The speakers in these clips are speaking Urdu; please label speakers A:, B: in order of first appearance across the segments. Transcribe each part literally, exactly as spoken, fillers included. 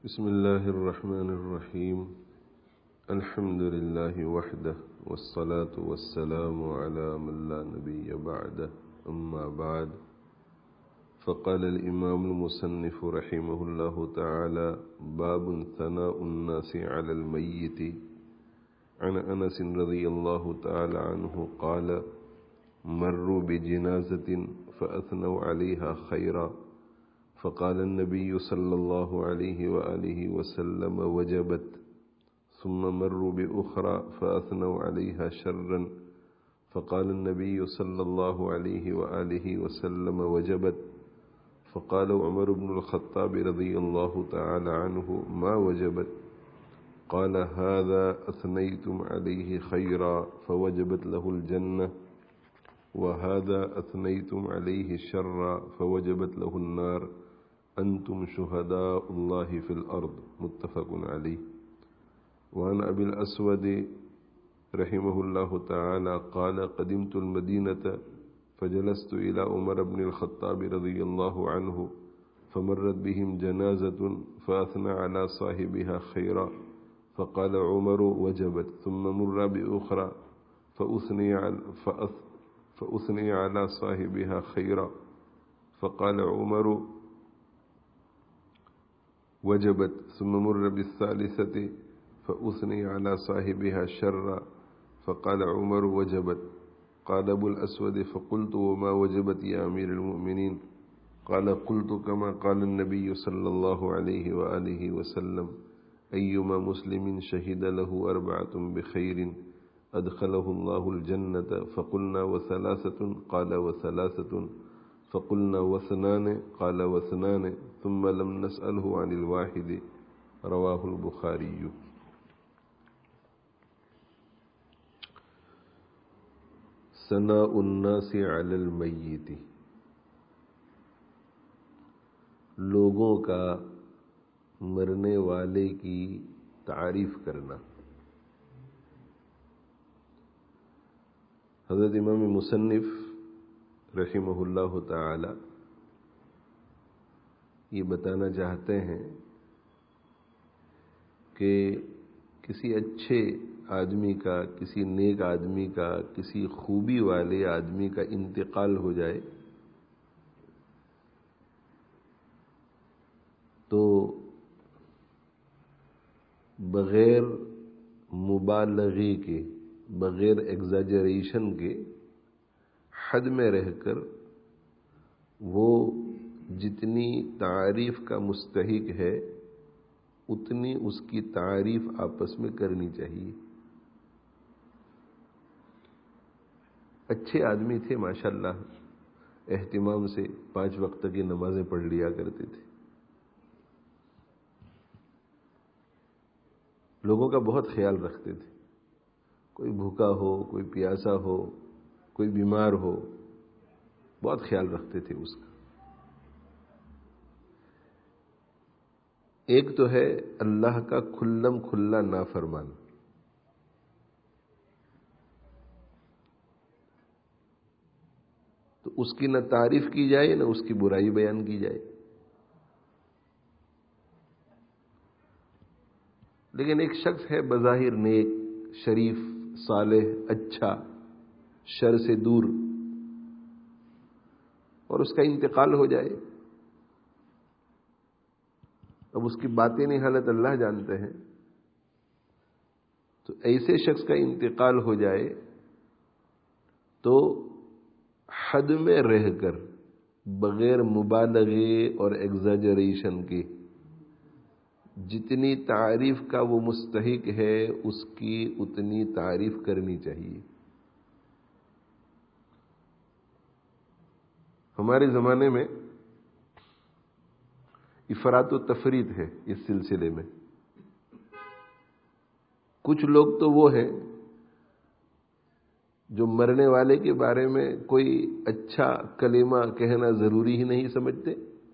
A: بسم الله الرحمن الرحيم. الحمد لله وحده والصلاة والسلام على من لا نبي بعده. أما بعد، فقال الإمام المصنف رحمه الله تعالى: باب ثناء الناس على الميت. عن أنس رضي الله تعالى عنه قال: مروا بجنازة فأثنوا عليها خيرا، فقال النبي صلى الله عليه وآله وسلم: وجبت. ثم مروا بأخرى فأثنوا عليها شرا، فقال النبي صلى الله عليه وآله وسلم: وجبت. فقال عمر بن الخطاب رضي الله تعالى عنه: ما وجبت؟ قال: هذا أثنيتم عليه خيرا فوجبت له الجنة، وهذا أثنيتم عليه شرا فوجبت له النار. أنتم شهداء الله في الأرض. متفق عليه. وعن أبي الأسود رحمه الله تعالى قال: قدمت المدينة فجلست إلى عمر بن الخطاب رضي الله عنه، فمرت بهم جنازة فأثنى على صاحبها خيرا، فقال عمر: وجبت. ثم مر بأخرى فأثني على, فأثني على صاحبها خيرا، فقال عمر: وجبت. ثم مر بالثالثة فأثني على صاحبها شرا، فقال عمر: وجبت. قال أبو الأسود: فقلت: وما وجبت يا أمير المؤمنين؟ قال: قلت كما قال النبي صلى الله عليه وآله وسلم: أيما مسلم شهد له أربعة بخير أدخله الله الجنة. فقلنا: وثلاثة؟ قال: وثلاثة. فقلنا: واثنان؟ قال: واثنان. ثم لم نسأله عن الواحد. رواہ البخاری. ثناء الناس علی المیت، لوگوں کا مرنے والے کی تعریف کرنا. حضرت امام مصنف رحمہ اللہ تعالی یہ بتانا چاہتے ہیں کہ کسی اچھے آدمی کا، کسی نیک آدمی کا، کسی خوبی والے آدمی کا انتقال ہو جائے تو بغیر مبالغے کے، بغیر ایگزاجریشن کے، حد میں رہ کر وہ جتنی تعریف کا مستحق ہے اتنی اس کی تعریف آپس میں کرنی چاہیے. اچھے آدمی تھے ماشاءاللہ، اہتمام سے پانچ وقت کی نمازیں پڑھ لیا کرتے تھے، لوگوں کا بہت خیال رکھتے تھے. کوئی بھوکا ہو، کوئی پیاسا ہو، کوئی بیمار ہو، بہت خیال رکھتے تھے اس کا. ایک تو ہے اللہ کا کھلم کھلا نافرمان، تو اس کی نہ تعریف کی جائے نہ اس کی برائی بیان کی جائے. لیکن ایک شخص ہے بظاہر نیک، شریف، صالح، اچھا، شر سے دور، اور اس کا انتقال ہو جائے. اب اس کی باطنی حالت اللہ جانتے ہیں، تو ایسے شخص کا انتقال ہو جائے تو حد میں رہ کر، بغیر مبالغے اور ایگزاجریشن کے، جتنی تعریف کا وہ مستحق ہے اس کی اتنی تعریف کرنی چاہیے. ہمارے زمانے میں افراط و تفریط ہے اس سلسلے میں. کچھ لوگ تو وہ ہیں جو مرنے والے کے بارے میں کوئی اچھا کلمہ کہنا ضروری ہی نہیں سمجھتے.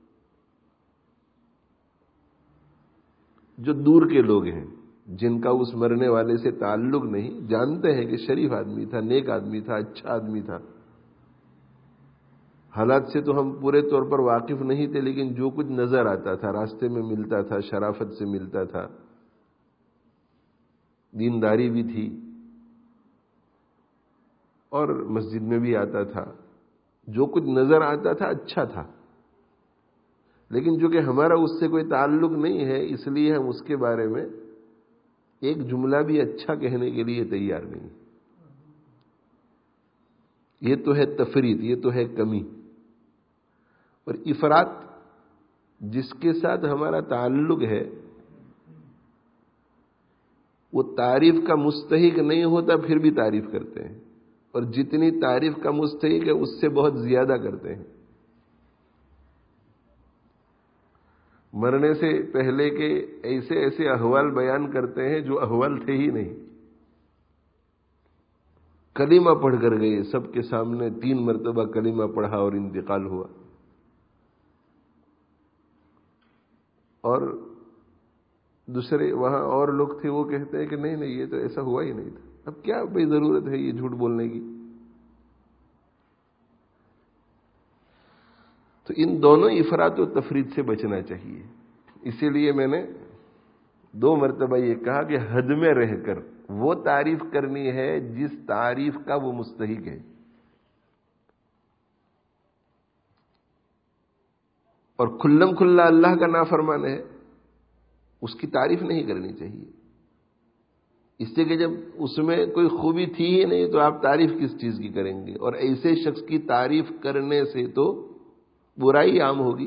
A: جو دور کے لوگ ہیں، جن کا اس مرنے والے سے تعلق نہیں، جانتے ہیں کہ شریف آدمی تھا، نیک آدمی تھا، اچھا آدمی تھا، حالات سے تو ہم پورے طور پر واقف نہیں تھے، لیکن جو کچھ نظر آتا تھا، راستے میں ملتا تھا، شرافت سے ملتا تھا، دینداری بھی تھی اور مسجد میں بھی آتا تھا، جو کچھ نظر آتا تھا اچھا تھا، لیکن جو کہ ہمارا اس سے کوئی تعلق نہیں ہے، اس لیے ہم اس کے بارے میں ایک جملہ بھی اچھا کہنے کے لیے تیار نہیں۔ یہ تو ہے تفریط، یہ تو ہے کمی۔ اور افراط جس کے ساتھ ہمارا تعلق ہے وہ تعریف کا مستحق نہیں ہوتا، پھر بھی تعریف کرتے ہیں، اور جتنی تعریف کا مستحق ہے اس سے بہت زیادہ کرتے ہیں۔ مرنے سے پہلے کے ایسے ایسے احوال بیان کرتے ہیں جو احوال تھے ہی نہیں۔ کلمہ پڑھ کر گئے، سب کے سامنے تین مرتبہ کلمہ پڑھا اور انتقال ہوا، اور دوسرے وہاں اور لوگ تھے وہ کہتے ہیں کہ نہیں نہیں یہ تو ایسا ہوا ہی نہیں تھا۔ اب کیا بھئی ضرورت ہے یہ جھوٹ بولنے کی؟ تو ان دونوں افراط و تفریط سے بچنا چاہیے۔ اسی لیے میں نے دو مرتبہ یہ کہا کہ حد میں رہ کر وہ تعریف کرنی ہے جس تعریف کا وہ مستحق ہے، اور کھلم کھلا اللہ کا نافرمان ہے اس کی تعریف نہیں کرنی چاہیے، اس لیے کہ جب اس میں کوئی خوبی تھی ہی نہیں تو آپ تعریف کس چیز کی کریں گے؟ اور ایسے شخص کی تعریف کرنے سے تو برائی عام ہوگی،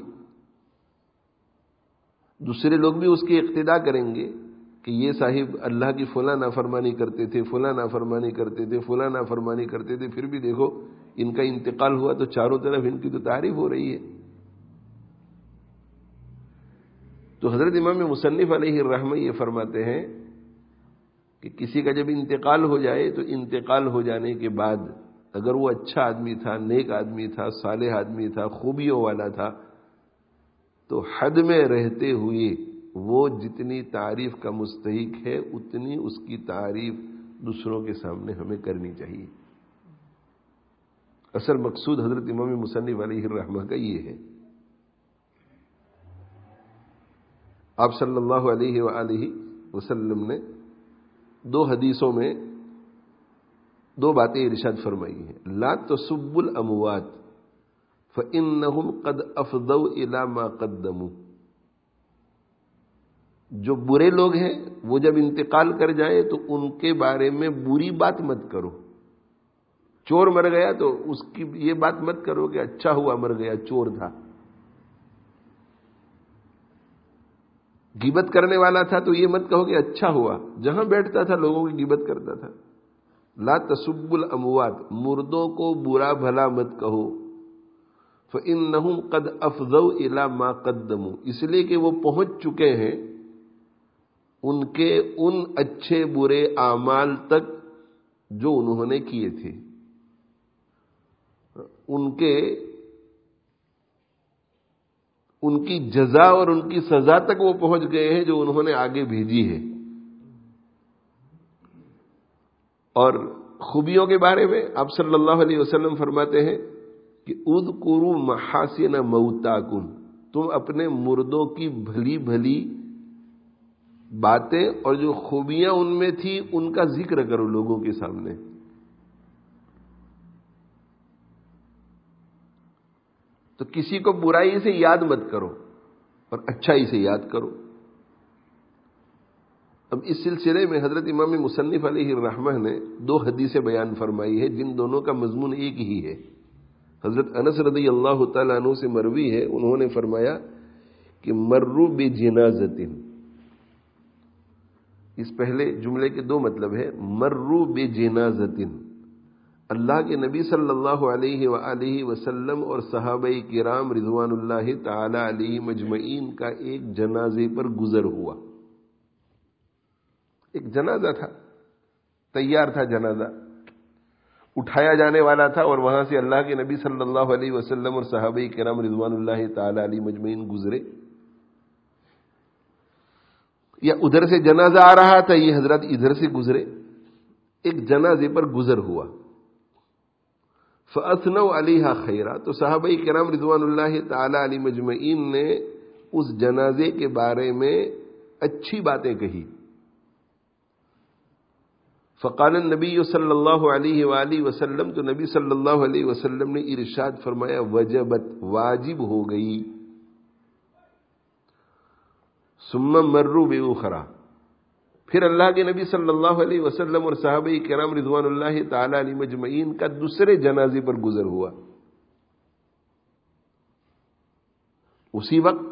A: دوسرے لوگ بھی اس کی اقتدا کریں گے کہ یہ صاحب اللہ کی فلاں نافرمانی کرتے تھے، فلاں نافرمانی کرتے تھے، فلاں نافرمانی کرتے تھے، پھر بھی دیکھو ان کا انتقال ہوا تو چاروں طرف ان کی تو تعریف ہو رہی ہے۔ تو حضرت امام مصنف علیہ الرحمہ یہ فرماتے ہیں کہ کسی کا جب انتقال ہو جائے تو انتقال ہو جانے کے بعد اگر وہ اچھا آدمی تھا، نیک آدمی تھا، صالح آدمی تھا، خوبیوں والا تھا، تو حد میں رہتے ہوئے وہ جتنی تعریف کا مستحق ہے اتنی اس کی تعریف دوسروں کے سامنے ہمیں کرنی چاہیے۔ اصل مقصود حضرت امام مصنف علیہ الرحمہ کا یہ ہے۔ آپ صلی اللہ علیہ وآلہ وسلم نے دو حدیثوں میں دو باتیں ارشاد فرمائی ہیں۔ لا تسبوا الاموات فانہم قد افضوا الی ما قدموا، جو برے لوگ ہیں وہ جب انتقال کر جائیں تو ان کے بارے میں بری بات مت کرو۔ چور مر گیا تو اس کی یہ بات مت کرو کہ اچھا ہوا مر گیا، چور تھا۔ غیبت کرنے والا تھا تو یہ مت کہو کہ اچھا ہوا، جہاں بیٹھتا تھا لوگوں کی غیبت کرتا تھا۔ لا تسبوا الاموات، مردوں کو برا بھلا مت کہو۔ فانہم قد افضوا الی ما قدموا، اس لیے کہ وہ پہنچ چکے ہیں ان کے ان اچھے برے اعمال تک جو انہوں نے کیے تھے، ان کے ان کی جزا اور ان کی سزا تک وہ پہنچ گئے ہیں جو انہوں نے آگے بھیجی ہے۔ اور خوبیوں کے بارے میں آپ صلی اللہ علیہ وسلم فرماتے ہیں کہ اذکروا محاسن موتاکم، تم اپنے مردوں کی بھلی بھلی باتیں اور جو خوبیاں ان میں تھی ان کا ذکر کرو لوگوں کے سامنے۔ تو کسی کو برائی سے یاد مت کرو اور اچھائی سے یاد کرو۔ اب اس سلسلے میں حضرت امام مصنف علیہ الرحمہ نے دو حدیثیں بیان فرمائی ہے جن دونوں کا مضمون ایک ہی ہے۔ حضرت انس رضی اللہ تعالیٰ عنہ سے مروی ہے، انہوں نے فرمایا کہ مروا بجنازۃ، اس پہلے جملے کے دو مطلب ہے۔ مروا بجنازۃ، اللہ کے نبی صلی اللہ علیہ وآلہ وسلم اور صحابہ کرام رضوان اللہ تعالی علیہ مجمعین کا ایک جنازے پر گزر ہوا۔ ایک جنازہ تھا، تیار تھا جنازہ، اٹھایا جانے والا تھا، اور وہاں سے اللہ کے نبی صلی اللہ علیہ وسلم اور صحابہ کرام رضوان اللہ تعالی علیہ مجمعین گزرے، یا ادھر سے جنازہ آ رہا تھا، یہ حضرات ادھر سے گزرے، ایک جنازے پر گزر ہوا۔ فَأَثْنَوْا عَلَيْهَا خَيْرًا، تو صحابہ کرام رضوان اللہ تعالی علیہ مجمعین نے اس جنازے کے بارے میں اچھی باتیں کہی. فقال النبی صلی اللہ علیہ وآلہ وسلم، تو نبی صلی اللہ علیہ وسلم نے ارشاد فرمایا وجبت، واجب ہو گئی. ثم مروا بأخرى، پھر اللہ کے نبی صلی اللہ علیہ وسلم اور صحابہ کرام رضوان اللہ تعالی علیہ مجمعین کا دوسرے جنازے پر گزر ہوا. اسی وقت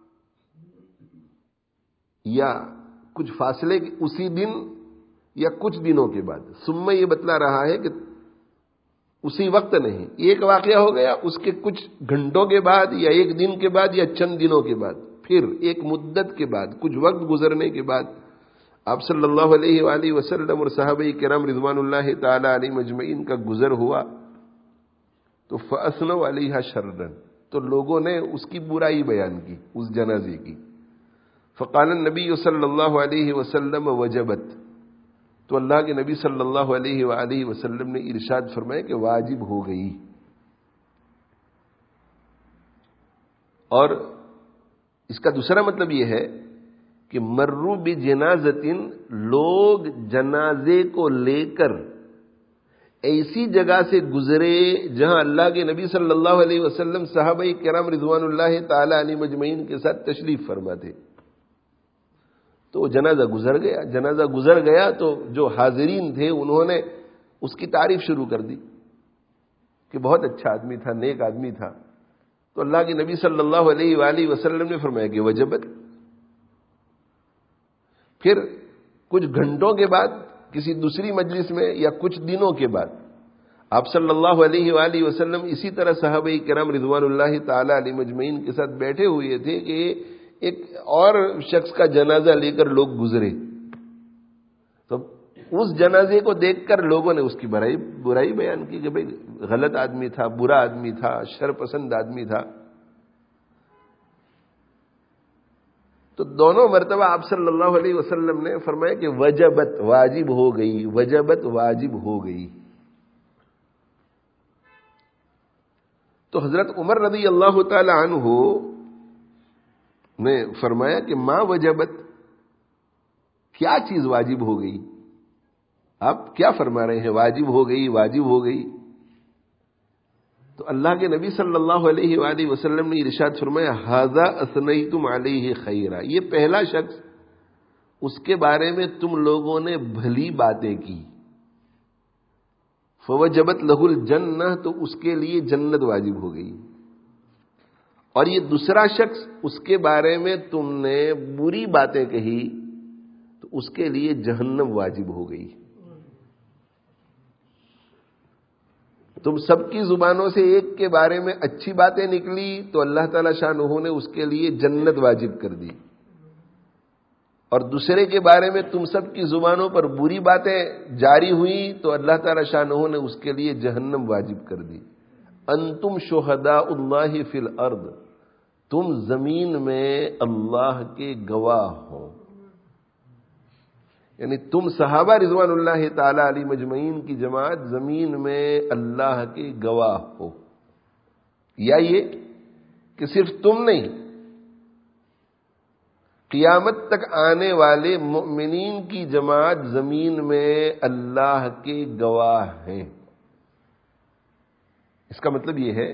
A: یا کچھ فاصلے اسی دن یا کچھ دنوں کے بعد. ثم یہ بتلا رہا ہے کہ اسی وقت نہیں، ایک واقعہ ہو گیا اس کے کچھ گھنٹوں کے بعد یا ایک دن کے بعد یا چند دنوں کے بعد، پھر ایک مدت کے بعد، کچھ وقت گزرنے کے بعد آپ صلی اللہ علیہ وآلہ وسلم اور صحابہ کرام رضوان اللہ تعالی علیہ مجمعین کا گزر ہوا. تو فَأَثْنَوْا عَلَيْهَا شَرًّا، تو لوگوں نے اس کی برائی بیان کی، اس جنازے کی. فقال النبی صلی اللہ علیہ وسلم وجبت، تو اللہ کے نبی صلی اللہ علیہ وآلہ وسلم نے ارشاد فرمایا کہ واجب ہو گئی. اور اس کا دوسرا مطلب یہ ہے کہ مرو بجنازۃ، لوگ جنازے کو لے کر ایسی جگہ سے گزرے جہاں اللہ کے نبی صلی اللہ علیہ وسلم صحابہ کرام رضوان اللہ تعالی علیہ مجمعین کے ساتھ تشریف فرما تھے. تو جنازہ گزر گیا. جنازہ گزر گیا تو جو حاضرین تھے انہوں نے اس کی تعریف شروع کر دی کہ بہت اچھا آدمی تھا، نیک آدمی تھا. تو اللہ کے نبی صلی اللہ علیہ وآلہ وسلم نے فرمایا کہ وجبت. پھر کچھ گھنٹوں کے بعد کسی دوسری مجلس میں یا کچھ دنوں کے بعد آپ صلی اللہ علیہ وآلہ وسلم اسی طرح صحابہ کرام رضوان اللہ تعالی علیہ مجمعین کے ساتھ بیٹھے ہوئے تھے کہ ایک اور شخص کا جنازہ لے کر لوگ گزرے. تو اس جنازے کو دیکھ کر لوگوں نے اس کی برائی برائی بیان کی کہ بھئی غلط آدمی تھا، برا آدمی تھا، شر پسند آدمی تھا. تو دونوں مرتبہ آپ صلی اللہ علیہ وسلم نے فرمایا کہ وجبت، واجب ہو گئی، وجبت، واجب ہو گئی. تو حضرت عمر رضی اللہ تعالی عنہ نے فرمایا کہ ما وجبت، کیا چیز واجب ہو گئی؟ آپ کیا فرما رہے ہیں واجب ہو گئی، واجب ہو گئی؟ تو اللہ کے نبی صلی اللہ علیہ وآلہ وسلم نے ارشاد فرمایا ھذا اثنیتم علیہ خیرا، یہ پہلا شخص اس کے بارے میں تم لوگوں نے بھلی باتیں کی. فوجبت لہ الجنہ، تو اس کے لیے جنت واجب ہو گئی. اور یہ دوسرا شخص اس کے بارے میں تم نے بری باتیں کہی تو اس کے لیے جہنم واجب ہو گئی. تم سب کی زبانوں سے ایک کے بارے میں اچھی باتیں نکلی تو اللہ تعالی شانہ نے اس کے لیے جنت واجب کر دی، اور دوسرے کے بارے میں تم سب کی زبانوں پر بری باتیں جاری ہوئی تو اللہ تعالی شانہ نے اس کے لیے جہنم واجب کر دی. انتم شہداء اللہ فی الارض، تم زمین میں اللہ کے گواہ ہو. یعنی تم صحابہ رضوان اللہ تعالی علیہ مجمعین کی جماعت زمین میں اللہ کے گواہ ہو. یا یہ کہ صرف تم نہیں، قیامت تک آنے والے مؤمنین کی جماعت زمین میں اللہ کے گواہ ہیں. اس کا مطلب یہ ہے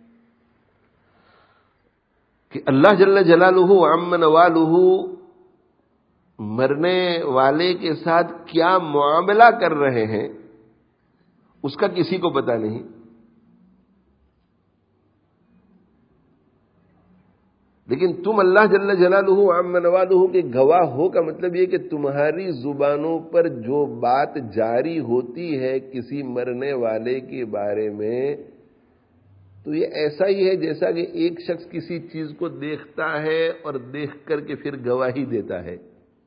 A: کہ اللہ جل جلالہ عم نوالہ مرنے والے کے ساتھ کیا معاملہ کر رہے ہیں اس کا کسی کو پتہ نہیں. لیکن تم اللہ جل جلالہ عم نوالہ کے گواہ ہو کا مطلب یہ کہ تمہاری زبانوں پر جو بات جاری ہوتی ہے کسی مرنے والے کے بارے میں تو یہ ایسا ہی ہے جیسا کہ ایک شخص کسی چیز کو دیکھتا ہے اور دیکھ کر کے پھر گواہی دیتا ہے.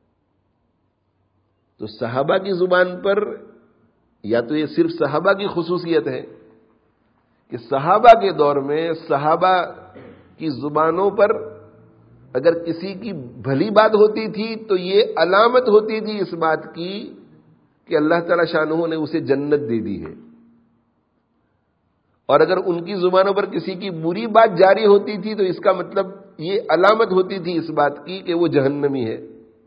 A: تو صحابہ کی زبان پر یا تو یہ صرف صحابہ کی خصوصیت ہے کہ صحابہ کے دور میں صحابہ کی زبانوں پر اگر کسی کی بھلی بات ہوتی تھی تو یہ علامت ہوتی تھی اس بات کی کہ اللہ تعالی شانہ نے اسے جنت دے دی ہے.
B: اور اگر ان کی زبانوں پر کسی کی بری بات جاری ہوتی تھی تو اس کا مطلب یہ علامت ہوتی تھی اس بات کی کہ وہ جہنمی ہے.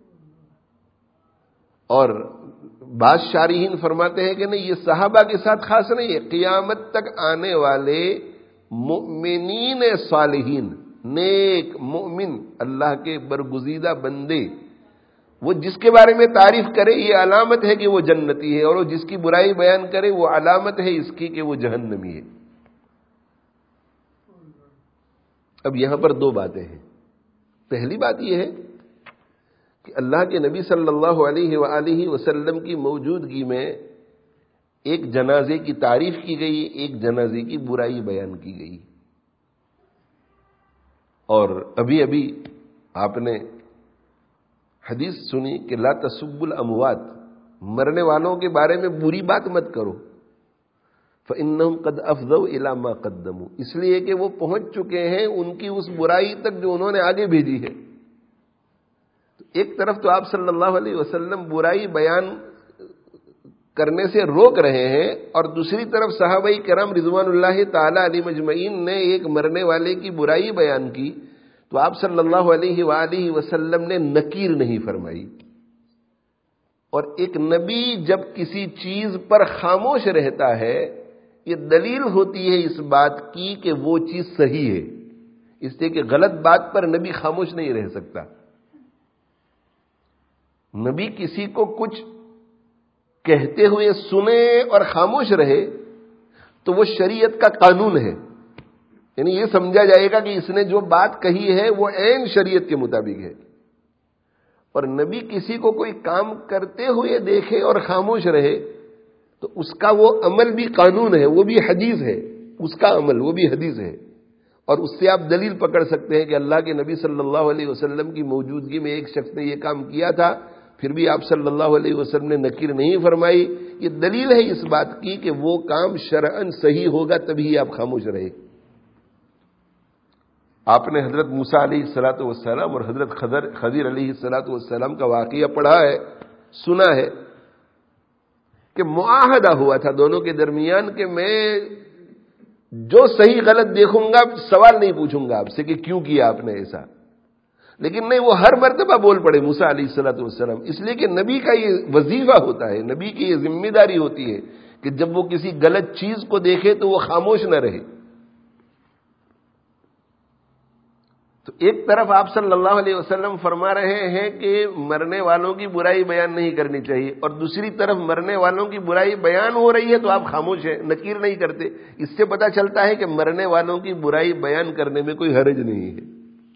B: اور بعض شارحین فرماتے ہیں کہ نہیں، یہ صحابہ کے ساتھ خاص نہیں ہے، قیامت تک آنے والے مؤمنین صالحین، نیک مومن، اللہ کے برگزیدہ بندے، وہ جس کے بارے میں تعریف کرے یہ علامت ہے کہ وہ جنتی ہے، اور وہ جس کی برائی بیان کرے وہ علامت ہے اس کی کہ وہ جہنمی ہے. اب یہاں پر دو باتیں ہیں. پہلی بات یہ ہے کہ اللہ کے نبی صلی اللہ علیہ وآلہ وسلم کی موجودگی میں ایک جنازے کی تعریف کی گئی، ایک جنازے کی برائی بیان کی گئی. اور ابھی ابھی آپ نے حدیث سنی کہ لا تسبوا الاموات، مرنے والوں کے بارے میں بری بات مت کرو، فإنہم قد افضوا الی ما قدموا، اس لیے کہ وہ پہنچ چکے ہیں ان کی اس برائی تک جو انہوں نے آگے بھیجی ہے. ایک طرف تو آپ صلی اللہ علیہ وسلم برائی بیان کرنے سے روک رہے ہیں، اور دوسری طرف صحابہ کرام رضوان اللہ تعالی علیہ مجمعین نے ایک مرنے والے کی برائی بیان کی تو آپ صلی اللہ علیہ وآلہ وسلم نے نکیر نہیں فرمائی. اور ایک نبی جب کسی چیز پر خاموش رہتا ہے یہ دلیل ہوتی ہے اس بات کی کہ وہ چیز صحیح ہے، اس لیے کہ غلط بات پر نبی خاموش نہیں رہ سکتا. نبی کسی کو کچھ کہتے ہوئے سنے اور خاموش رہے تو وہ شریعت کا قانون ہے، یعنی یہ سمجھا جائے گا کہ اس نے جو بات کہی ہے وہ عین شریعت کے مطابق ہے. اور نبی کسی کو کوئی کام کرتے ہوئے دیکھے اور خاموش رہے تو اس کا وہ عمل بھی قانون ہے، وہ بھی حدیث ہے، اس کا عمل وہ بھی حدیث ہے. اور اس سے آپ دلیل پکڑ سکتے ہیں کہ اللہ کے نبی صلی اللہ علیہ وسلم کی موجودگی میں ایک شخص نے یہ کام کیا تھا پھر بھی آپ صلی اللہ علیہ وسلم نے نکیر نہیں فرمائی. یہ دلیل ہے اس بات کی کہ وہ کام شرعاً صحیح ہوگا تبھی آپ خاموش رہے. آپ نے حضرت موسیٰ علیہ الصلوۃ والسلام اور حضرت خضر خضر علیہ الصلوۃ والسلام کا واقعہ پڑھا ہے، سنا ہے کہ معاہدہ ہوا تھا دونوں کے درمیان کہ میں جو صحیح غلط دیکھوں گا سوال نہیں پوچھوں گا آپ سے کہ کیوں کیا آپ نے ایسا، لیکن نہیں، وہ ہر مرتبہ بول پڑے موسیٰ علیہ الصلوۃ والسلام، اس لیے کہ نبی کا یہ وظیفہ ہوتا ہے، نبی کی یہ ذمہ داری ہوتی ہے کہ جب وہ کسی غلط چیز کو دیکھے تو وہ خاموش نہ رہے. تو ایک طرف آپ صلی اللہ علیہ وسلم فرما رہے ہیں کہ مرنے والوں کی برائی بیان نہیں کرنی چاہیے، اور دوسری طرف مرنے والوں کی برائی بیان ہو رہی ہے تو آپ خاموش ہیں، نکیر نہیں کرتے. اس سے پتہ چلتا ہے کہ مرنے والوں کی برائی بیان کرنے میں کوئی حرج نہیں ہے.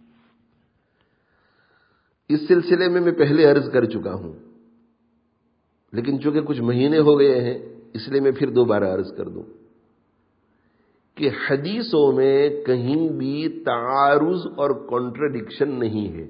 B: اس سلسلے میں میں پہلے عرض کر چکا ہوں، لیکن چونکہ کچھ مہینے ہو گئے ہیں اس لیے میں پھر دوبارہ عرض کر دوں کہ حدیثوں میں کہیں بھی تعارض اور کنٹرڈکشن نہیں ہے.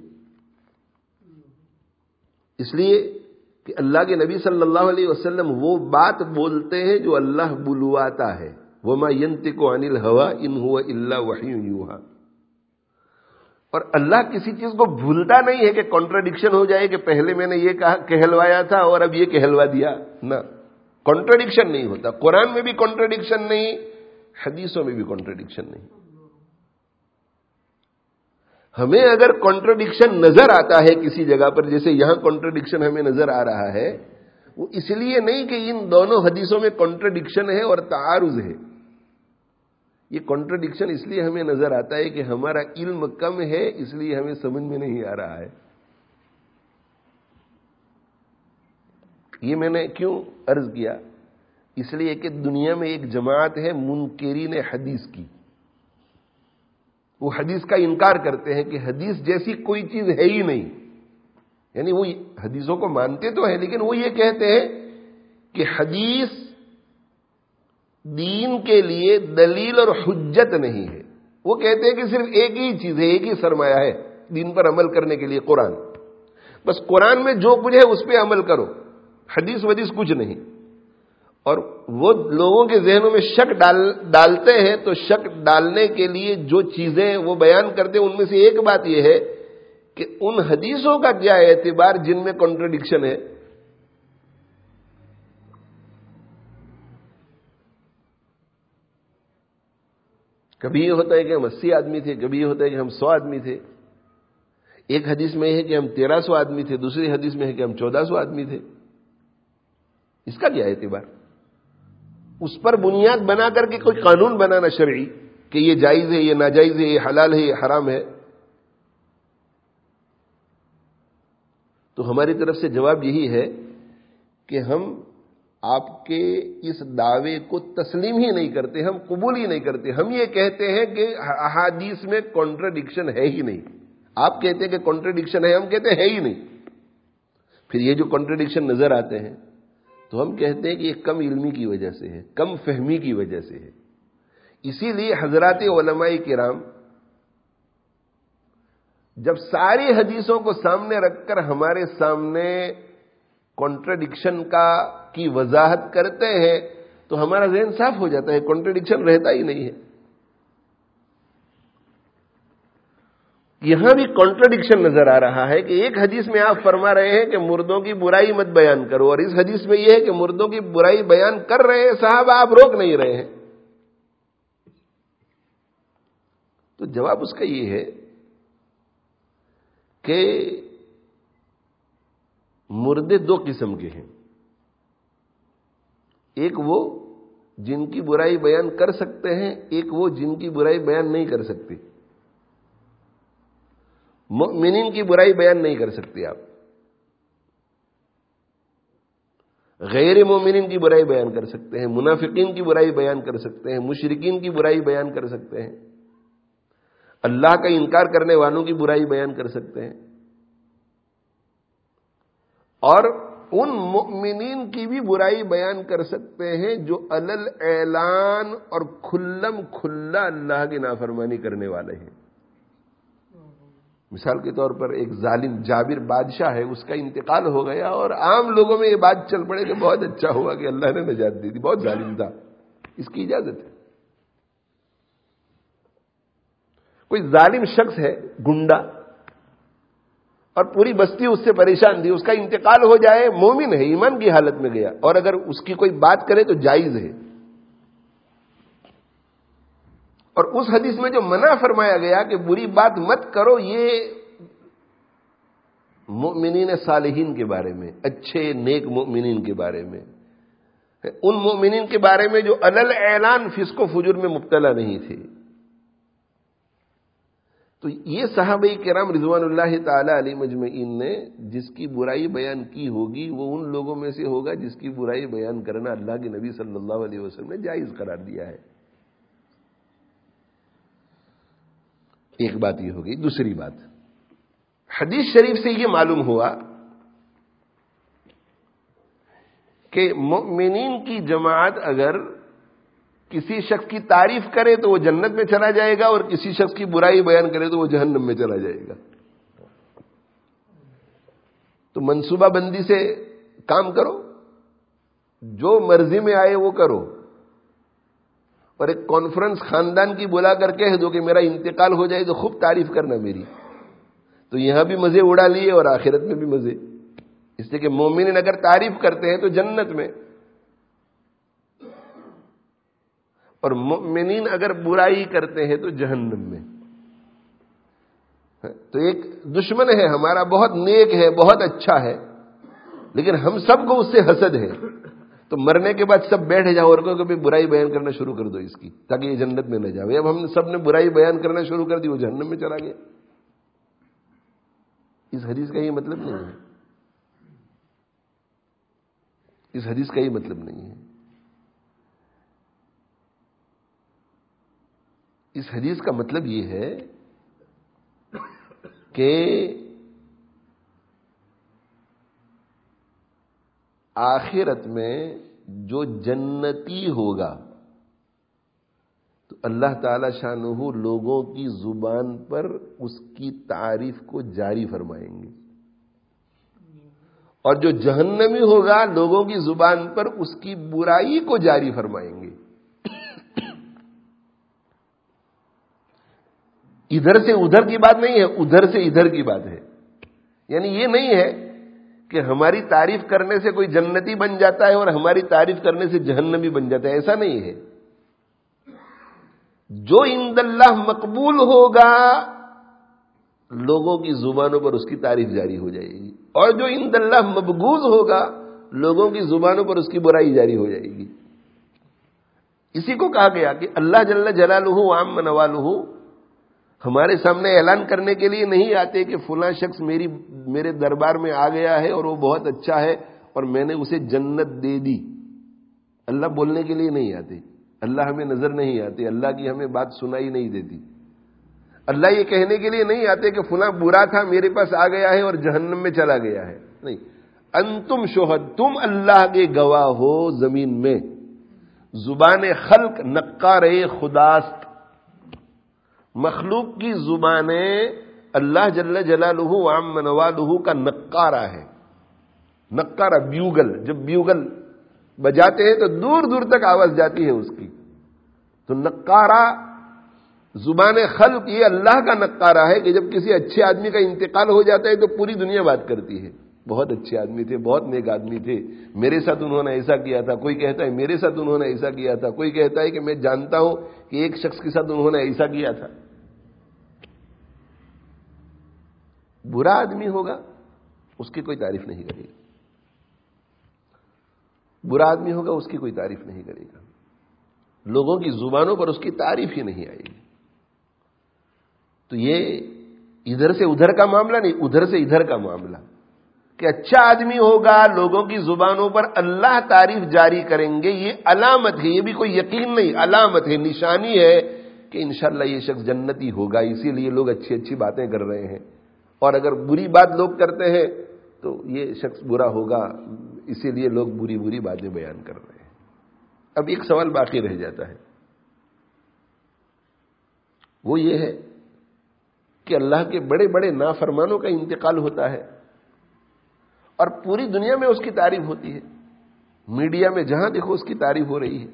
B: اس لیے کہ اللہ کے نبی صلی اللہ علیہ وسلم وہ بات بولتے ہیں جو اللہ بلواتا ہے، وَمَا يَنطِقُ عَنِ الْهَوَىٰ إِنْ هُوَ إِلَّا وَحْيٌ يُوحَىٰ. اور اللہ کسی چیز کو بھولتا نہیں ہے کہ کنٹرڈکشن ہو جائے کہ پہلے میں نے یہ کہا کہلوایا تھا اور اب یہ کہلوا دیا، نہ، کنٹرڈکشن نہیں ہوتا. قرآن میں بھی کنٹرڈکشن نہیں، حدیثوں میں بھی کنٹرڈکشن نہیں. ہمیں اگر کنٹرڈکشن نظر آتا ہے کسی جگہ پر، جیسے یہاں کنٹرڈکشن ہمیں نظر آ رہا ہے، وہ اس لیے نہیں کہ ان دونوں حدیثوں میں کنٹرڈکشن ہے اور تعارض ہے. یہ کنٹرڈکشن اس لیے ہمیں نظر آتا ہے کہ ہمارا علم کم ہے، اس لیے ہمیں سمجھ میں نہیں آ رہا ہے. یہ میں نے کیوں عرض کیا؟ اس لیے کہ دنیا میں ایک جماعت ہے منکرین حدیث کی، وہ حدیث کا انکار کرتے ہیں کہ حدیث جیسی کوئی چیز ہے ہی نہیں. یعنی وہ حدیثوں کو مانتے تو ہیں لیکن وہ یہ کہتے ہیں کہ حدیث دین کے لیے دلیل اور حجت نہیں ہے. وہ کہتے ہیں کہ صرف ایک ہی چیز ہے، ایک ہی سرمایہ ہے دین پر عمل کرنے کے لیے، قرآن. بس قرآن میں جو کچھ ہے اس پہ عمل کرو، حدیث ودیث کچھ نہیں. اور وہ لوگوں کے ذہنوں میں شک ڈال ڈالتے ہیں تو شک ڈالنے کے لیے جو چیزیں وہ بیان کرتے ہیں ان میں سے ایک بات یہ ہے کہ ان حدیثوں کا کیا اعتبار جن میں کنٹرڈکشن ہے. کبھی یہ ہوتا ہے کہ ہم اسی آدمی تھے، کبھی یہ ہوتا ہے کہ ہم سو آدمی تھے. ایک حدیث میں ہے کہ ہم تیرہ سو آدمی تھے، دوسری حدیث میں ہے کہ ہم چودہ سو آدمی تھے. اس کا کیا اعتبار؟ اس پر بنیاد بنا کر کے کوئی قانون بنانا شرعی کہ یہ جائز ہے، یہ ناجائز ہے، یہ حلال ہے، یہ حرام ہے. تو ہماری طرف سے جواب یہی ہے کہ ہم آپ کے اس دعوے کو تسلیم ہی نہیں کرتے، ہم قبول ہی نہیں کرتے. ہم یہ کہتے ہیں کہ احادیث میں کانٹرڈکشن ہے ہی نہیں. آپ کہتے ہیں کہ کانٹرڈکشن ہے، ہم کہتے ہیں ہے ہی نہیں. پھر یہ جو کانٹرڈکشن نظر آتے ہیں تو ہم کہتے ہیں کہ یہ کم علمی کی وجہ سے ہے، کم فہمی کی وجہ سے ہے. اسی لیے حضرات علماء کرام جب ساری حدیثوں کو سامنے رکھ کر ہمارے سامنے کانٹرڈکشن کا کی وضاحت کرتے ہیں تو ہمارا ذہن صاف ہو جاتا ہے، کانٹرڈکشن رہتا ہی نہیں ہے. یہاں بھی کانٹرڈکشن نظر آ رہا ہے کہ ایک حدیث میں آپ فرما رہے ہیں کہ مردوں کی برائی مت بیان کرو، اور اس حدیث میں یہ ہے کہ مردوں کی برائی بیان کر رہے ہیں صاحب، آپ روک نہیں رہے ہیں. تو جواب اس کا یہ ہے کہ مردے دو قسم کے ہیں. ایک وہ جن کی برائی بیان کر سکتے ہیں، ایک وہ جن کی برائی بیان نہیں کر سکتے. مؤمنین کی برائی بیان نہیں کر سکتے آپ، غیر مومنین کی برائی بیان کر سکتے ہیں، منافقین کی برائی بیان کر سکتے ہیں، مشرکین کی برائی بیان کر سکتے ہیں، اللہ کا انکار کرنے والوں کی برائی بیان کر سکتے ہیں، اور ان مؤمنین کی بھی برائی بیان کر سکتے ہیں جو علل اعلان اور کھلم کھلا اللہ کی نافرمانی کرنے والے ہیں. مثال کے طور پر ایک ظالم جابر بادشاہ ہے، اس کا انتقال ہو گیا اور عام لوگوں میں یہ بات چل پڑے کہ بہت اچھا ہوا کہ اللہ نے نجات دی دی، بہت ظالم تھا، اس کی اجازت ہے. کوئی ظالم شخص ہے گنڈا اور پوری بستی اس سے پریشان تھی، اس کا انتقال ہو جائے، مومن ہے، ایمان کی حالت میں گیا، اور اگر اس کی کوئی بات کرے تو جائز ہے. اور اس حدیث میں جو منع فرمایا گیا کہ بری بات مت کرو، یہ مؤمنین صالحین کے بارے میں، اچھے نیک مؤمنین کے بارے میں، ان مؤمنین کے بارے میں جو علل اعلان فسق و فجور میں مبتلا نہیں تھے. تو یہ صحابہ کرام رضوان اللہ تعالی علیہ مجمعین نے جس کی برائی بیان کی ہوگی وہ ان لوگوں میں سے ہوگا جس کی برائی بیان کرنا اللہ کے نبی صلی اللہ علیہ وسلم نے جائز قرار دیا ہے. ایک بات یہ ہوگی. دوسری بات، حدیث شریف سے یہ معلوم ہوا کہ مؤمنین کی جماعت اگر کسی شخص کی تعریف کرے تو وہ جنت میں چلا جائے گا، اور کسی شخص کی برائی بیان کرے تو وہ جہنم میں چلا جائے گا. تو منصوبہ بندی سے کام کرو، جو مرضی میں آئے وہ کرو، اور ایک کانفرنس خاندان کی بلا کر کہہ دو کہ میرا انتقال ہو جائے تو خوب تعریف کرنا میری. تو یہاں بھی مزے اڑا لیے اور آخرت میں بھی مزے، اس لیے کہ مومنین اگر تعریف کرتے ہیں تو جنت میں، اور مؤمنین اگر برائی کرتے ہیں تو جہنم میں. تو ایک دشمن ہے ہمارا، بہت نیک ہے، بہت اچھا ہے، لیکن ہم سب کو اس سے حسد ہے. تو مرنے کے بعد سب بیٹھ جاؤ اور کہو کہ برائی بیان کرنا شروع کر دو اس کی، تاکہ یہ جنت میں نہ جاؤ. اب ہم سب نے برائی بیان کرنا شروع کر دی، وہ جہنم میں چلا گیا. اس حدیث کا یہ مطلب نہیں ہے، اس حدیث کا یہ مطلب نہیں ہے. اس حدیث کا مطلب یہ ہے کہ آخرت میں جو جنتی ہوگا تو اللہ تعالی شانہ لوگوں کی زبان پر اس کی تعریف کو جاری فرمائیں گے، اور جو جہنمی ہوگا لوگوں کی زبان پر اس کی برائی کو جاری فرمائیں گے. ادھر سے ادھر کی بات نہیں ہے، ادھر سے ادھر کی بات ہے. یعنی یہ نہیں ہے کہ ہماری تعریف کرنے سے کوئی جنتی بن جاتا ہے اور ہماری تعریف کرنے سے جہنمی بن جاتا ہے، ایسا نہیں ہے. جو عند اللہ مقبول ہوگا لوگوں کی زبانوں پر اس کی تعریف جاری ہو جائے گی، اور جو عند اللہ مبغوض ہوگا لوگوں کی زبانوں پر اس کی برائی جاری ہو جائے گی۔ اسی کو کہا گیا کہ اللہ جل جلالہ وعم نوالہ ہمارے سامنے اعلان کرنے کے لیے نہیں آتے کہ فلاں شخص میری میرے دربار میں آ گیا ہے اور وہ بہت اچھا ہے اور میں نے اسے جنت دے دی۔ اللہ بولنے کے لیے نہیں آتے، اللہ ہمیں نظر نہیں آتے، اللہ کی ہمیں بات سنائی نہیں دیتی، اللہ یہ کہنے کے لیے نہیں آتے کہ فلاں برا تھا میرے پاس آ گیا ہے اور جہنم میں چلا گیا ہے، نہیں۔ انتم شہد، تم اللہ کے گواہ ہو زمین میں۔ زبان خلق نقار خداست، مخلوق کی زبانیں اللہ جل جلالہ وعم نوالہ کا نقارہ ہے۔ نقارہ بیوگل، جب بیوگل بجاتے ہیں تو دور دور تک آواز جاتی ہے اس کی، تو نقارہ زبان خلق یہ اللہ کا نقارہ ہے کہ جب کسی اچھے آدمی کا انتقال ہو جاتا ہے تو پوری دنیا بات کرتی ہے، بہت اچھے آدمی تھے، بہت نیک آدمی تھے، میرے ساتھ انہوں نے ایسا کیا تھا، کوئی کہتا ہے میرے ساتھ انہوں نے ایسا کیا تھا، کوئی کہتا ہے کہ میں جانتا ہوں کہ ایک شخص کے ساتھ انہوں نے ایسا کیا تھا۔ برا آدمی ہوگا اس کی کوئی تعریف نہیں کرے گا، برا آدمی ہوگا اس کی کوئی تعریف نہیں کرے گا، لوگوں کی زبانوں پر اس کی تعریف ہی نہیں آئے گی۔ تو یہ ادھر سے ادھر کا معاملہ نہیں، ادھر سے ادھر کا معاملہ کہ اچھا آدمی ہوگا لوگوں کی زبانوں پر اللہ تعریف جاری کریں گے، یہ علامت ہے، یہ بھی کوئی یقین نہیں، علامت ہے، نشانی ہے کہ انشاءاللہ یہ شخص جنتی ہوگا، اسی لیے لوگ اچھی اچھی باتیں کر رہے ہیں، اور اگر بری بات لوگ کرتے ہیں تو یہ شخص برا ہوگا، اسی لیے لوگ بری بری باتیں بیان کر رہے ہیں۔ اب ایک سوال باقی رہ جاتا ہے، وہ یہ ہے کہ اللہ کے بڑے بڑے نافرمانوں کا انتقال ہوتا ہے اور پوری دنیا میں اس کی تعریف ہوتی ہے، میڈیا میں جہاں دیکھو اس کی تعریف ہو رہی ہے۔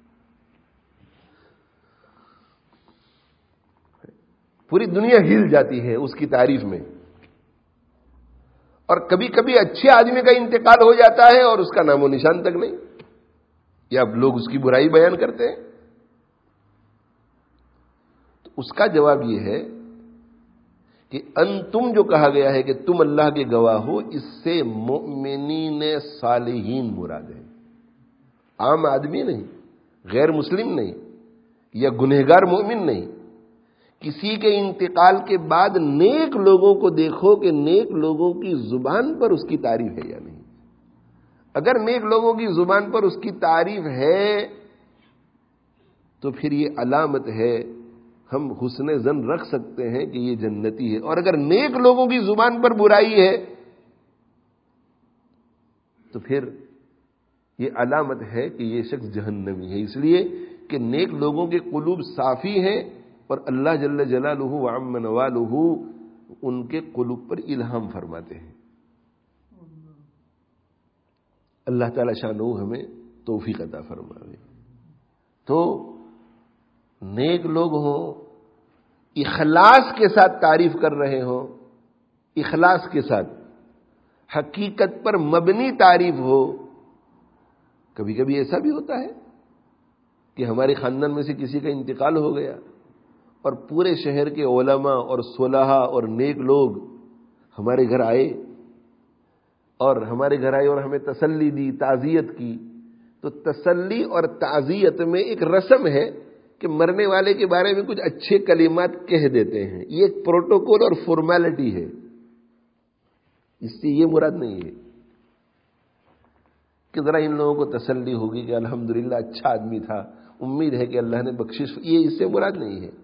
B: پوری دنیا ہل جاتی ہے اس کی تعریف میں، اور کبھی کبھی اچھے آدمی کا انتقال ہو جاتا ہے اور اس کا نام و نشان تک نہیں، یا لوگ اس کی برائی بیان کرتے ہیں۔ تو اس کا جواب یہ ہے کہ انتم جو کہا گیا ہے کہ تم اللہ کے گواہ ہو، اس سے مؤمنین صالحین مراد ہے، عام آدمی نہیں، غیر مسلم نہیں، یا گنہگار مومن نہیں۔ کسی کے انتقال کے بعد نیک لوگوں کو دیکھو کہ نیک لوگوں کی زبان پر اس کی تعریف ہے یا نہیں۔ اگر نیک لوگوں کی زبان پر اس کی تعریف ہے تو پھر یہ علامت ہے، ہم حسن ظن رکھ سکتے ہیں کہ یہ جنتی ہے، اور اگر نیک لوگوں کی زبان پر برائی ہے تو پھر یہ علامت ہے کہ یہ شخص جہنمی ہے، اس لیے کہ نیک لوگوں کے قلوب صافی ہیں اور اللہ جل جلالہ وعم نوالہ ان کے قلوب پر الہام فرماتے ہیں۔ اللہ تعالی شانہ ہمیں توفیق عطا فرمائے۔ تو نیک لوگ ہوں، اخلاص کے ساتھ تعریف کر رہے ہوں، اخلاص کے ساتھ حقیقت پر مبنی تعریف ہو۔ کبھی کبھی ایسا بھی ہوتا ہے کہ ہمارے خاندان میں سے کسی کا انتقال ہو گیا اور پورے شہر کے علماء اور صلحاء اور نیک لوگ ہمارے گھر آئے اور ہمارے گھر آئے اور ہمیں تسلی دی، تعزیت کی۔ تو تسلی اور تعزیت میں ایک رسم ہے کہ مرنے والے کے بارے میں کچھ اچھے کلمات کہہ دیتے ہیں، یہ ایک پروٹوکول اور فارمیلٹی ہے، اس سے یہ مراد نہیں ہے کہ ذرا ان لوگوں کو تسلی ہوگی کہ الحمدللہ اچھا آدمی تھا، امید ہے کہ اللہ نے بخشش، یہ اس سے مراد نہیں ہے۔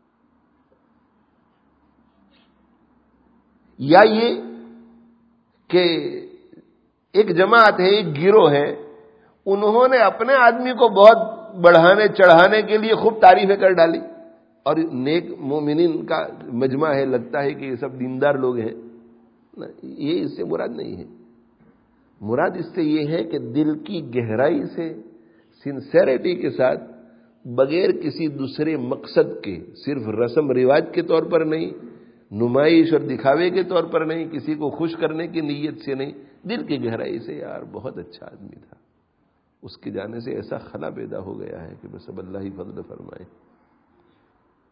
B: یا یہ کہ ایک جماعت ہے، ایک گروہ ہے، انہوں نے اپنے آدمی کو بہت بڑھانے چڑھانے کے لیے خوب تعریفیں کر ڈالی، اور نیک مومنین کا مجمع ہے، لگتا ہے کہ یہ سب دیندار لوگ ہیں، یہ اس سے مراد نہیں ہے۔ مراد اس سے یہ ہے کہ دل کی گہرائی سے، سنسیریٹی کے ساتھ، بغیر کسی دوسرے مقصد کے، صرف رسم رواج کے طور پر نہیں، نمائش اور دکھاوے کے طور پر نہیں، کسی کو خوش کرنے کی نیت سے نہیں، دل کی گہرائی سے یار بہت اچھا آدمی تھا، اس کے جانے سے ایسا خلا پیدا ہو گیا ہے کہ بس اب اللہ ہی فضل فرمائے۔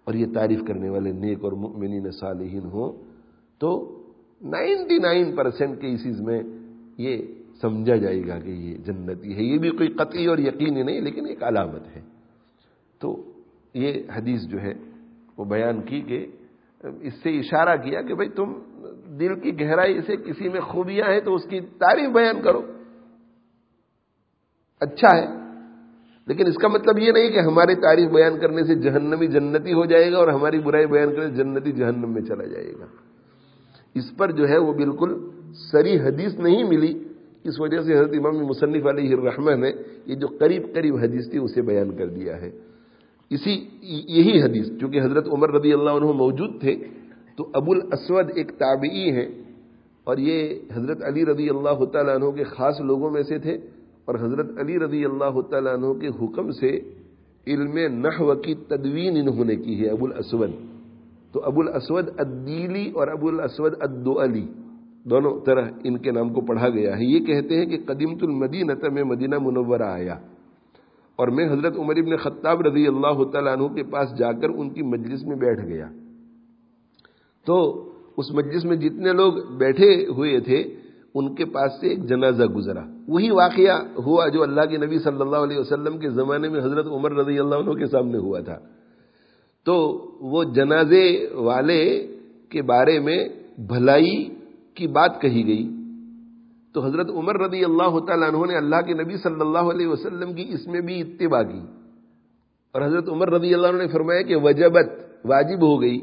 B: اور یہ تعریف کرنے والے نیک اور مؤمنین صالحین ہوں تو نائنٹی نائن پرسینٹ کیسز میں یہ سمجھا جائے گا کہ یہ جنتی ہے. یہ بھی کوئی قطعی اور یقینی نہیں لیکن ایک علامت ہے. تو یہ حدیث جو ہے وہ بیان کی کہ اس سے اشارہ کیا کہ بھئی تم دل کی گہرائی سے کسی میں خوبیاں ہیں تو اس کی تعریف بیان کرو, اچھا ہے, لیکن اس کا مطلب یہ نہیں کہ ہماری تعریف بیان کرنے سے جہنمی جنتی ہو جائے گا اور ہماری برائی بیان کرنے سے جنتی جہنم میں چلا جائے گا. اس پر جو ہے وہ بالکل صریح حدیث نہیں ملی, اس وجہ سے حضرت امام مصنف علیہ الرحمہ نے یہ جو قریب قریب حدیث تھی اسے بیان کر دیا ہے. اسی یہی حدیث چونکہ حضرت عمر رضی اللہ عنہ موجود تھے تو ابو الاسود ایک تابعی ہیں اور یہ حضرت علی رضی اللہ تعالیٰ عنہ کے خاص لوگوں میں سے تھے اور حضرت علی رضی اللہ تعالیٰ عنہ کے حکم سے علم نحو کی تدوین انہوں نے کی ہے. ابو الاسود تو ابو الاسود الدیلی اور ابو الاسود الدؤلی دونوں طرح ان کے نام کو پڑھا گیا ہے. یہ کہتے ہیں کہ قدمت المدینہ, میں مدینہ منورہ آیا اور میں حضرت عمر ابن خطاب رضی اللہ تعالیٰ عنہ کے پاس جا کر ان کی مجلس میں بیٹھ گیا. تو اس مجلس میں جتنے لوگ بیٹھے ہوئے تھے ان کے پاس سے ایک جنازہ گزرا. وہی واقعہ ہوا جو اللہ کے نبی صلی اللہ علیہ وسلم کے زمانے میں حضرت عمر رضی اللہ عنہ کے سامنے ہوا تھا. تو وہ جنازے والے کے بارے میں بھلائی کی بات کہی گئی تو حضرت عمر رضی اللہ تعالیٰ عنہ نے اللہ کے نبی صلی اللہ علیہ وسلم کی اس میں بھی اتباع کی اور حضرت عمر رضی اللہ عنہ نے فرمایا کہ وجبت, واجب ہو گئی.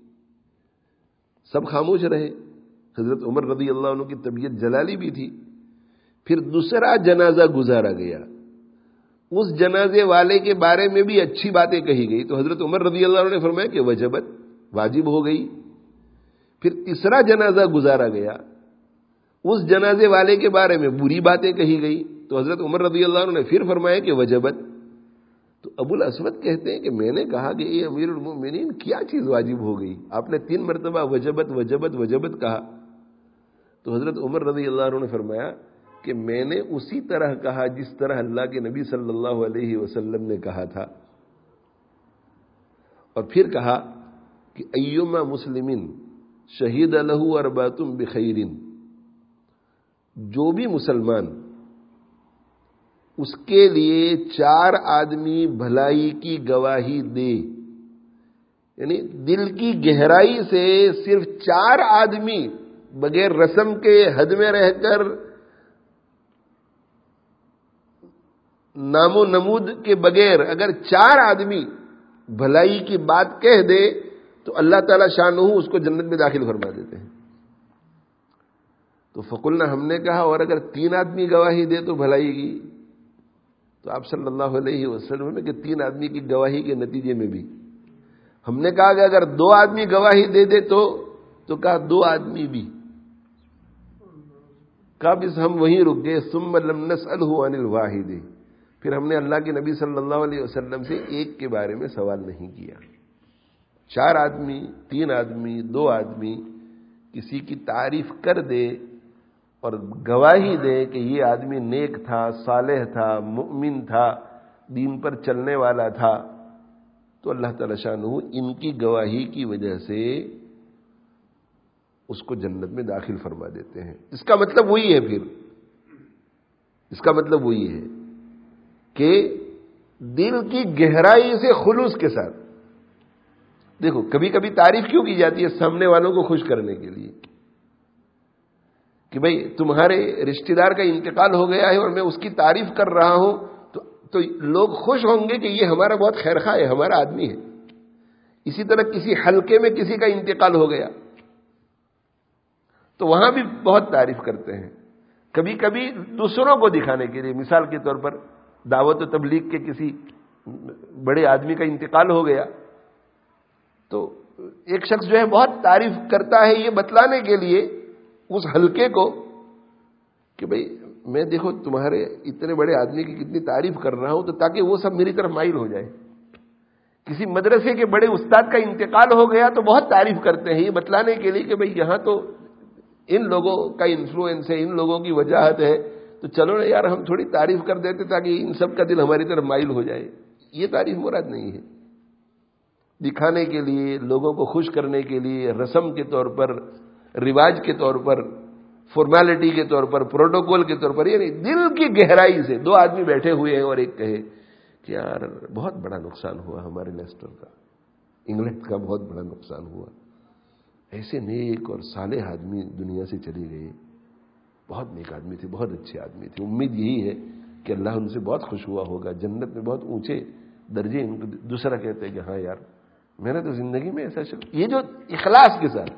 B: سب خاموش رہے. حضرت عمر رضی اللہ عنہ کی طبیعت جلالی بھی تھی. پھر دوسرا جنازہ گزارا گیا, اس جنازے والے کے بارے میں بھی اچھی باتیں کہی گئی تو حضرت عمر رضی اللہ عنہ نے فرمایا کہ وجبت, واجب ہو گئی. پھر تیسرا جنازہ گزارا گیا, اس جنازے والے کے بارے میں بری باتیں کہی گئی تو حضرت عمر رضی اللہ عنہ نے پھر فرمایا کہ وجبت. تو ابو الاسود کہتے ہیں کہ میں نے کہا کہ اے امیر المؤمنین کیا چیز واجب ہو گئی, آپ نے تین مرتبہ وجبت وجبت وجبت کہا. تو حضرت عمر رضی اللہ عنہ نے فرمایا کہ میں نے اسی طرح کہا جس طرح اللہ کے نبی صلی اللہ علیہ وسلم نے کہا تھا. اور پھر کہا کہ ایما مسلمین شہید لہ اربعۃ بخیر, جو بھی مسلمان اس کے لیے چار آدمی بھلائی کی گواہی دے, یعنی دل کی گہرائی سے صرف چار آدمی بغیر رسم کے حد میں رہ کر نام و نمود کے بغیر اگر چار آدمی بھلائی کی بات کہہ دے تو اللہ تعالی شانہ اس کو جنت میں داخل فرما دیتے ہیں. تو فقلنا, ہم نے کہا اور اگر تین آدمی گواہی دے تو بھلائی کی, تو آپ صلی اللہ علیہ وسلم نے کہ تین آدمی کی گواہی کے نتیجے میں بھی ہم نے کہا کہ اگر دو آدمی گواہی دے دے تو تو کہا دو آدمی بھی. کہا بس ہم وہیں رک گئے. ثم لم نسألہ عن الواحد, پھر ہم نے اللہ کے نبی صلی اللہ علیہ وسلم سے ایک کے بارے میں سوال نہیں کیا. چار آدمی, تین آدمی, دو آدمی کسی کی تعریف کر دے اور گواہی دے کہ یہ آدمی نیک تھا, صالح تھا, مؤمن تھا, دین پر چلنے والا تھا, تو اللہ تعالی شانہ ان کی گواہی کی وجہ سے اس کو جنت میں داخل فرما دیتے ہیں. اس کا مطلب وہی ہے, پھر اس کا مطلب وہی ہے کہ دل کی گہرائی سے خلوص کے ساتھ. دیکھو کبھی کبھی تعریف کیوں کی جاتی ہے, سامنے والوں کو خوش کرنے کے لیے کہ بھئی تمہارے رشتہ دار کا انتقال ہو گیا ہے اور میں اس کی تعریف کر رہا ہوں تو, تو لوگ خوش ہوں گے کہ یہ ہمارا بہت خیر خواہ ہے, ہمارا آدمی ہے. اسی طرح کسی حلقے میں کسی کا انتقال ہو گیا تو وہاں بھی بہت تعریف کرتے ہیں. کبھی کبھی دوسروں کو دکھانے کے لیے, مثال کے طور پر دعوت و تبلیغ کے کسی بڑے آدمی کا انتقال ہو گیا تو ایک شخص جو ہے بہت تعریف کرتا ہے یہ بتلانے کے لیے اس حلقے کو کہ بھئی میں دیکھو تمہارے اتنے بڑے آدمی کی کتنی تعریف کر رہا ہوں, تو تاکہ وہ سب میری طرف مائل ہو جائے. کسی مدرسے کے بڑے استاد کا انتقال ہو گیا تو بہت تعریف کرتے ہیں یہ بتلانے کے لیے کہ بھئی یہاں تو ان لوگوں کا انفلوئنس ہے, ان لوگوں کی وجاہت ہے, تو چلو نا یار ہم تھوڑی تعریف کر دیتے تاکہ ان سب کا دل ہماری طرف مائل ہو جائے. یہ تعریف مراد نہیں ہے. دکھانے کے لیے، لوگوں کو خوش کرنے کے لیے، رسم کے طور پر، رواج کے طور پر، فارمیلٹی کے طور پر، پروٹوکول کے طور پر، یعنی دل کی گہرائی سے دو آدمی بیٹھے ہوئے ہیں اور ایک کہے کہ یار بہت بڑا نقصان ہوا ہمارے لیسٹر کا، انگلینڈ کا بہت بڑا نقصان ہوا، ایسے نیک اور صالح آدمی دنیا سے چلے گئے، بہت نیک آدمی تھے، بہت اچھے آدمی تھے، امید یہی ہے کہ اللہ ان سے بہت خوش ہوا ہوگا، جنت میں بہت اونچے درجے ان کو۔ دوسرا کہتے ہیں کہ ہاں یار میں نے تو زندگی میں ایسا شخص، یہ جو اخلاص کے ساتھ،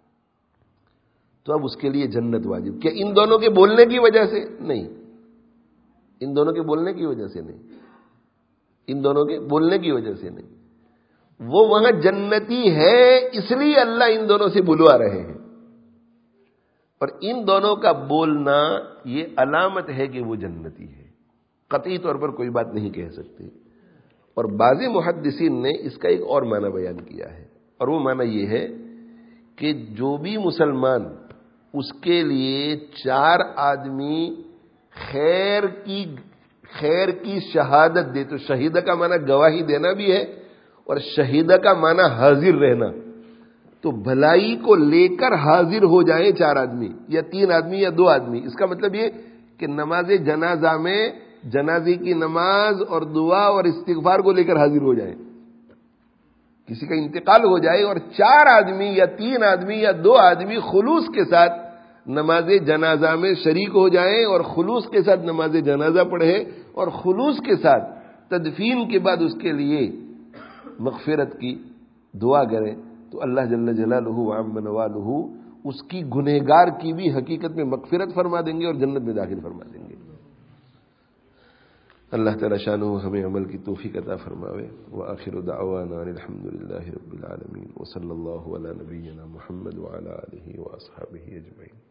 B: تو اب اس کے لیے جنت واجب۔ کیا ان دونوں کے بولنے کی وجہ سے؟ نہیں، ان دونوں کے بولنے کی وجہ سے نہیں، ان دونوں کے بولنے کی وجہ سے نہیں، وہ وہاں جنتی ہے اس لیے اللہ ان دونوں سے بلوا رہے ہیں، اور ان دونوں کا بولنا یہ علامت ہے کہ وہ جنتی ہے، قطعی طور پر کوئی بات نہیں کہہ سکتے۔ اور بعض محدثین نے اس کا ایک اور معنی بیان کیا ہے، اور وہ معنی یہ ہے کہ جو بھی مسلمان اس کے لیے چار آدمی خیر کی خیر کی شہادت دے، تو شہیدہ کا معنی گواہی دینا بھی ہے، اور شہیدہ کا معنی حاضر رہنا، تو بھلائی کو لے کر حاضر ہو جائیں چار آدمی یا تین آدمی یا دو آدمی، اس کا مطلب یہ کہ نماز جنازہ میں جنازے کی نماز اور دعا اور استغفار کو لے کر حاضر ہو جائیں، کسی کا انتقال ہو جائے اور چار آدمی یا تین آدمی یا دو آدمی خلوص کے ساتھ نماز جنازہ میں شریک ہو جائیں اور خلوص کے ساتھ نماز جنازہ پڑھیں اور خلوص کے ساتھ تدفین کے بعد اس کے لیے مغفرت کی دعا کریں، تو اللہ جل جلالہ وعم نوالہ اس کی گنہگار کی بھی حقیقت میں مغفرت فرما دیں گے اور جنت میں داخل فرما دیں گے۔ اللہ تعالی شانہ ہمیں عمل کی توفیق عطا فرماوے۔ وآخر دعوانا الحمد للہ رب العالمین، وصلی اللہ علی نبینا محمد وعلی آلہ واصحابہ اجمعین۔